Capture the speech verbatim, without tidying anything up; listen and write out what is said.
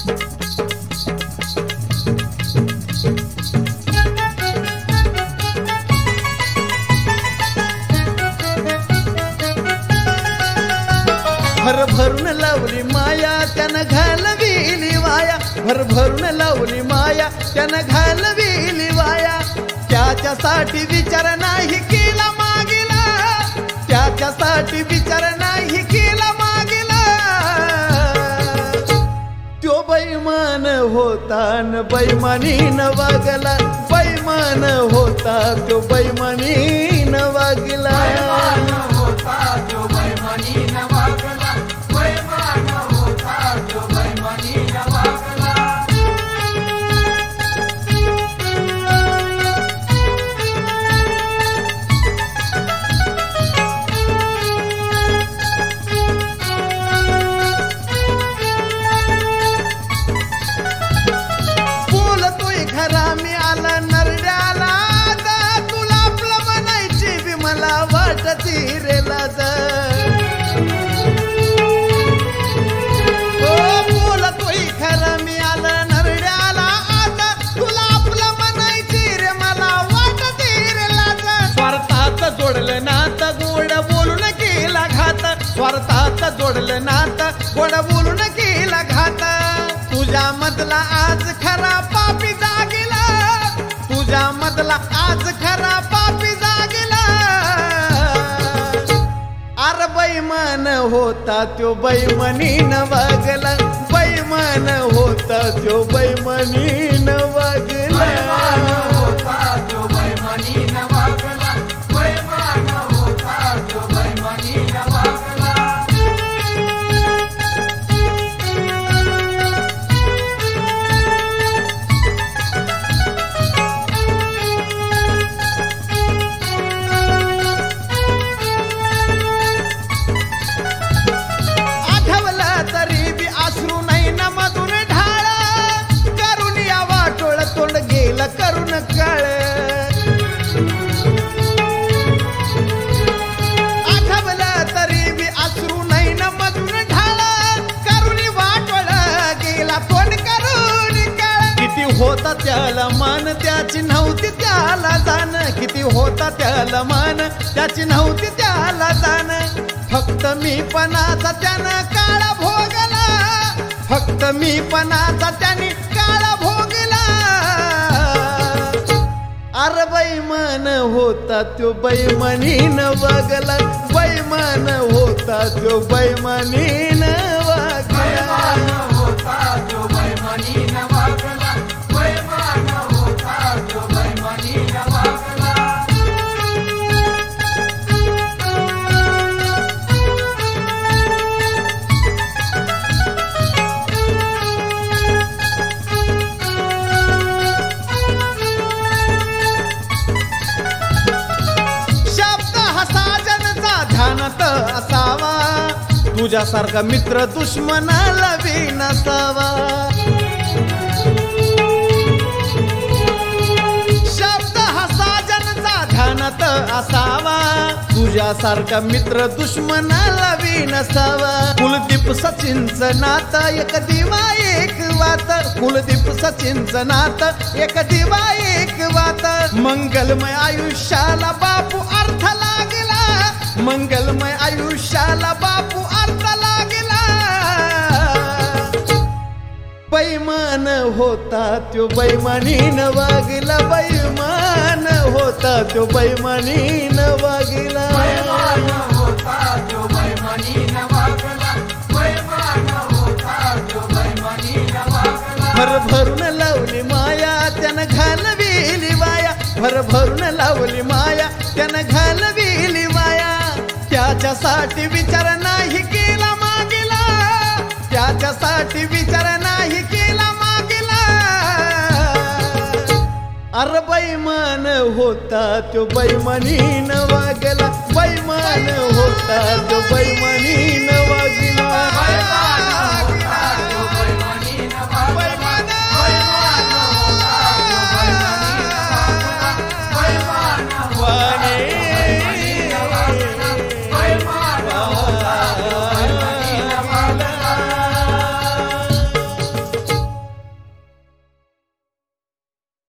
भर भरून लावली माया त्यानं घालविली वाया, भर भरून लावली माया त्यानं घालविली वाया. त्याच्यासाठी विचार नाही केला मागिला, त्याच्यासाठी विचार नाही केला मागिला. त्यो बैमान होता न बैमानीन वागला, बैमान होता त्यो बैमानीन वागला. स्वार्थात जोडलं नातं गोड बोलून केला घात. तुझ्या मधला आज खरा पापी जागेला, तुझ्या मधला आज खरा पापी जागेला. अरे बैमान होता त्यो बैमानीन वागला, बैमान होता त्यो बैमानीन वागला. करून काळ आठवलं तरी बी अश्रू नाही न मधून ढाळ. करून वाटोळ गेला तोंड करून काळ. किती होता त्याला मान त्याची नव्हती त्याला जाण, किती होता त्याला मान त्याची नव्हती त्याला जाण. फक्त मी पणाचा त्यानं काळा भोगला, फक्त मी पणाचा त्याने काळा भोगला. अरे बैमान होता त्यो बैमानीन वागला, बैमान होता त्यो बैमानीन वागला. असावा तुझ्यासारखा मित्र दुश्मनाला बी नसावा. शब्द हा साजनचा ध्यानात असावा, तुझ्यासारखा मित्र दुश्मनाला बी नसावा. कुलदीप सचिनचं नातं एक दिवा एक वात, कुलदीप सचिनचं नातं एक दिवा एक वात. मंगलमय आयुष्याला बापू अर्थ लागला, मंगलमय आयुष्याला बापू अर्थ लागला. बैमान होता त्यो बैमानीन वागला, बैमान होता त्यो बैमानीन वागला. भर भरून लावली माया त्यानं घालविली वाया, भर भरून लावली माया त्यानं घालविली वाया. त्याच्यासाठी विचार नाही केला मागिला, त्याच्यासाठी विचार नाही केला मागिला. अरे बैमान होता त्यो बैमानीन वागला, बैमान होता त्यो बैमानीन वागला.